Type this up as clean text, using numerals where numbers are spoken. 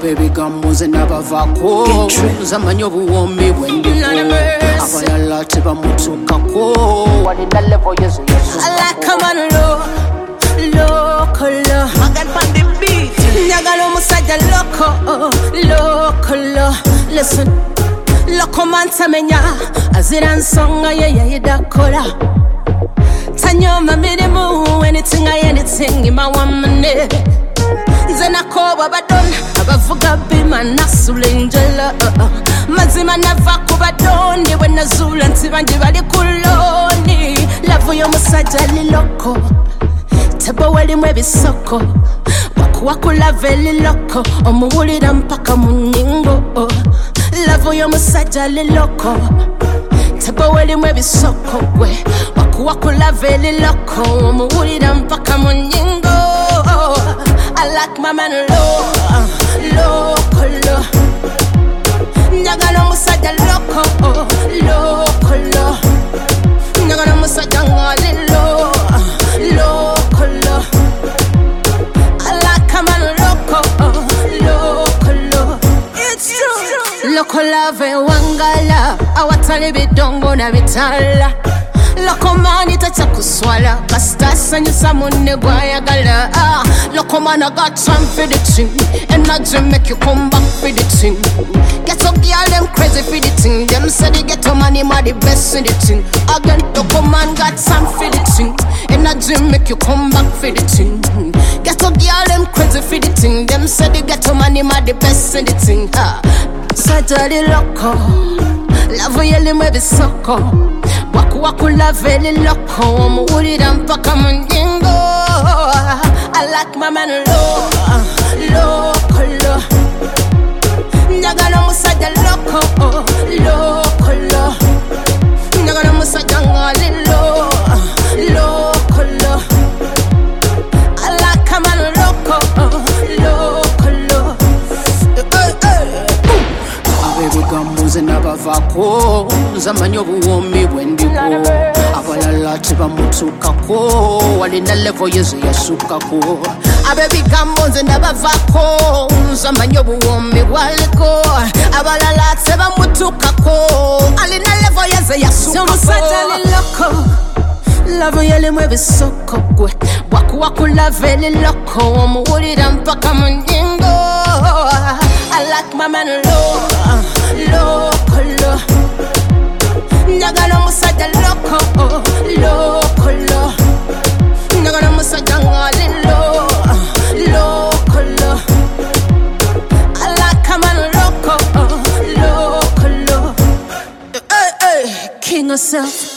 abebigambuze n'abavaako nzamanya obuwombi bwendiko abalala tebamutuukako walina levo yezo njagala omusajja lokolo listen loko man tamenya azira nsonga ye yayidakola tanyoma mirimu anything in my woman nze nakoba badona abavuga bima nasula enjala mazima nava ku badondi bwe nazula nti bangi bali kuloni lavu y'omusajja liloko tebo welimu ebisoko wakulava eliloko omuwulira mpaka mu nningo lavu y'omusajja liloko tebo welimu ebisoko gwe wakulava eliloko omuwulira mpaka mu nningo. I like my man low. Njagala omusajja loco. Njagala omusajja ngali low. I like a man loco. It's true. Loco love wangala awatali bidongo na bitala. Loko mani tacha kuswala Kasta sanyusa munne gwayagala Loko man I got time for the thing Energy make you come back for the thing Get up girl them crazy for the thing Them say they get up money ma the best in the thing Again Loko man got time for the thing Energy make you come back for the thing Get up girl them crazy for the thing Them say they get up money ma the best in the thing Sajali loko Love yeli mwe bisoko Wakulava eliloko omuwulira mpaka mu ngingo I like my man low. Njagala omusajja loco. Njagala omusajja ngali low. I like a man loco. Abebigambuze n'abavaako nzamanya obuwombi bwendiko abalala tebamutuukako walina levo yezo yasukkako abebigambuze n'abavaako nzamanya obuwombi bwaliko abalala tebamutuukako alina levo yezo yasukkako omusajja liloko lavo yelimu ebisoko gwe wakulava eliloko omuwulira mpaka mu ngingo I like my man low. Njagala omusajja loco. Njagala omusajja ngali low. I like a man loco. King of self.